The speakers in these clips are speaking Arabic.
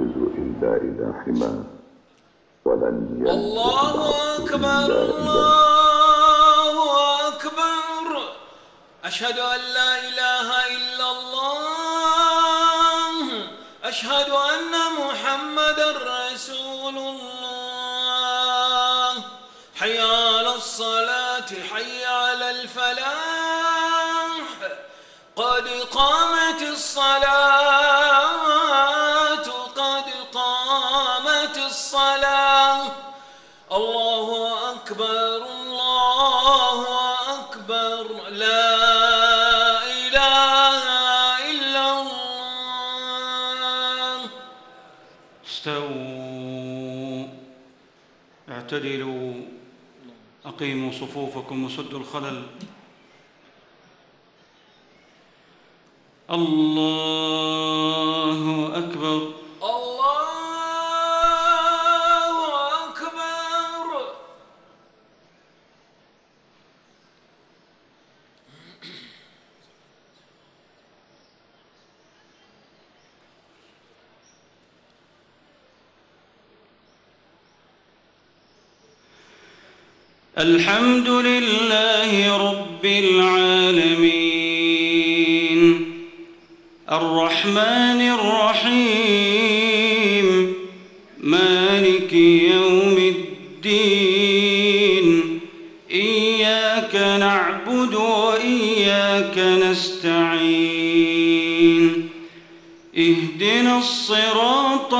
يعبد إلا إلهما ولن يلتفت الله أكبر إلا الله أكبر. أشهد أن لا إله إلا الله. أشهد أن محمدًا رسول الله. حي على الصلاة حي على الفلاح. قد قامت الصلاة قد قامت الصلاة. الله أكبر الله أكبر. لا إله إلا الله. استووا اعتدلوا أقيموا صفوفكم وسدوا الخلل. الله أكبر الله أكبر. الحمد لله رب العالمين الرحمن الرحيم مالك يوم الدين إياك نعبد وإياك نستعين اهدنا الصراط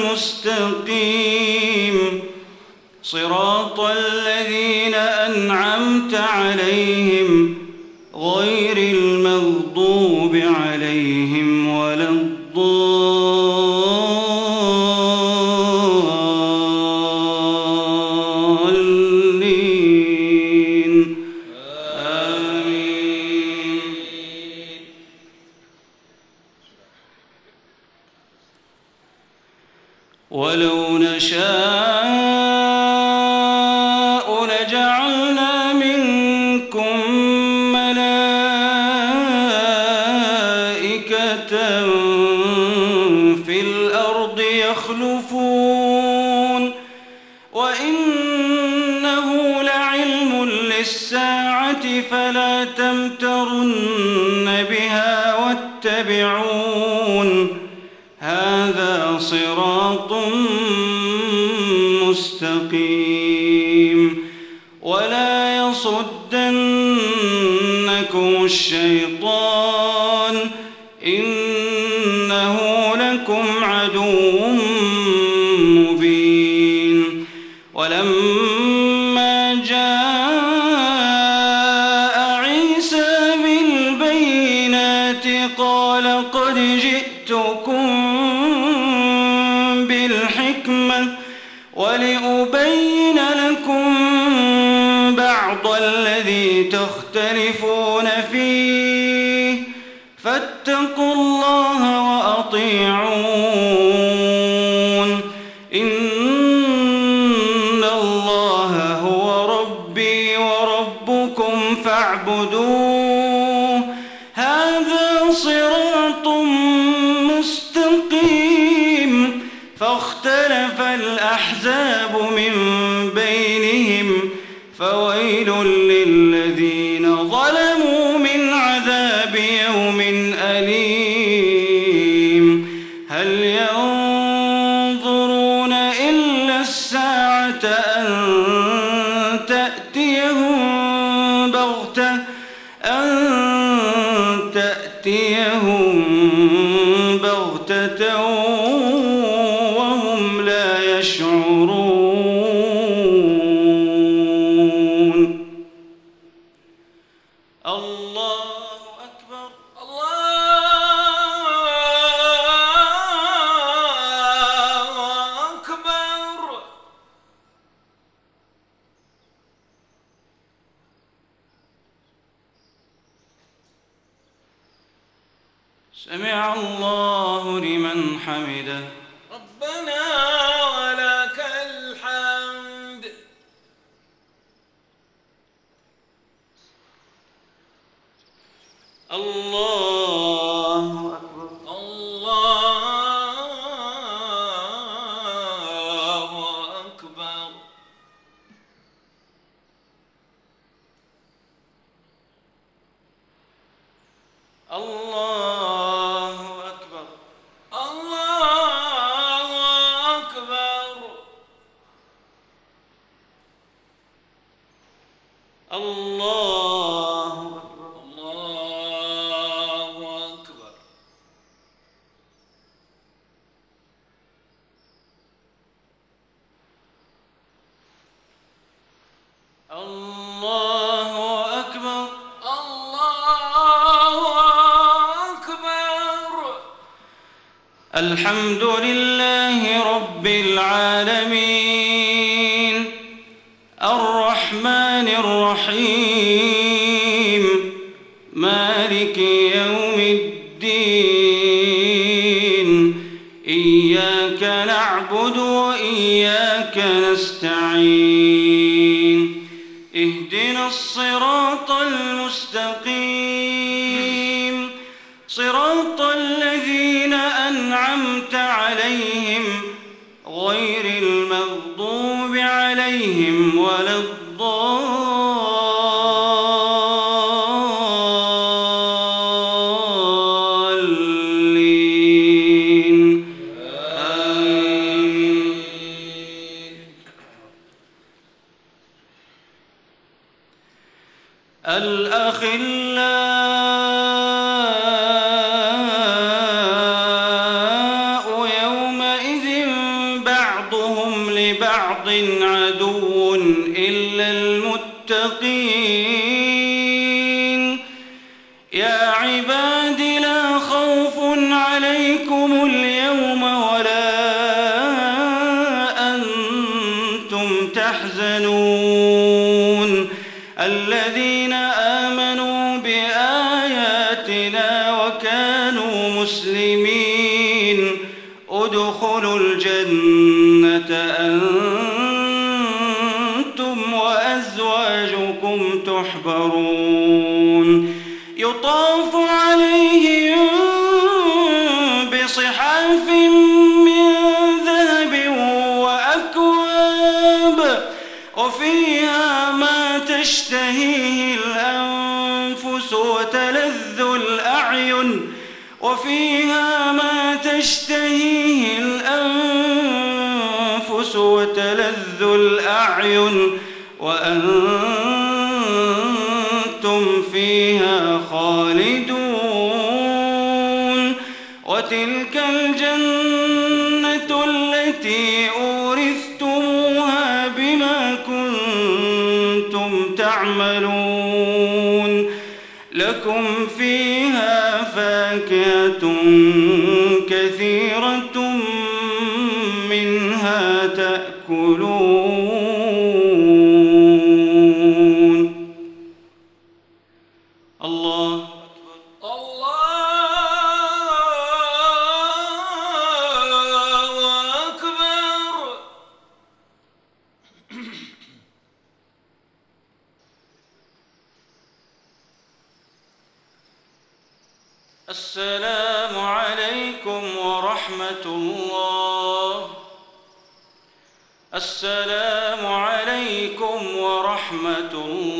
المستقيم صراط الذين أنعمت عليهم غير المغضوب عليهم ولا الضالين آمين. ولو نشاء لجعلنا منكم ملائكة في الأرض يخلفون وإنه لعلم للساعة فلا تمترن بها واتبعون هذا صراط مستقيم. ولا يصدنكم الشيطان إنه لكم عدو مبين. ولما جاء عيسى بالبينات قال قد جئتكم بالحكمة ولأبين لكم بعض الذي تختلفون فيه فاتقوا الله وأطيعون إن الله هو ربي وربكم فاعبدوه هذا صراط مستقيم. فاختلف الأحزاب من بينهم فويل للذين ظلموا من عذاب يوم أليم. هل ينظرون إلا الساعة أن تأتيهم بغتة وهم لا يشعرون. الله أكبر الله أكبر. سمع الله لمن حمده. ربنا ولك الحمد. الله أكبر الله الله أكبر. الله أكبر. الله أكبر. الله أكبر. الله أكبر. الله أكبر. الحمد لله رب العالمين الرحمن الرحيم مالك يوم الدين إياك نعبد وإياك نستعين اهدنا الصراط المستقيم صراط الذين أنعمت عليهم غير المغضوب عليهم ولا الضالين آمين. الأخلاء يومئذ بعضهم لبعض عدو إلا المتقين يا عباد لا خوف عليكم اليوم ولا أنتم تحزنون الذين آمنوا بآياتنا وكانوا مسلمين ادخلوا الجنة أنتم وأزواجكم تحبرون يطاف عليهم بصحاف من ذهب وأكواب وفيها ما تشتهيه الأنفس وتلذ الأعين وفيها ما تشتهيه الأنفس وتلذ الأعين وأنتم فيها خالدون وتلك الجنة التي أورثتموها بما كنتم تعملون لكم فيها فاكهة كثيرة منها تأكلون. الله أكبر. الله أكبر. السلام عليكم ورحمة الله. السلام عليكم ورحمة الله.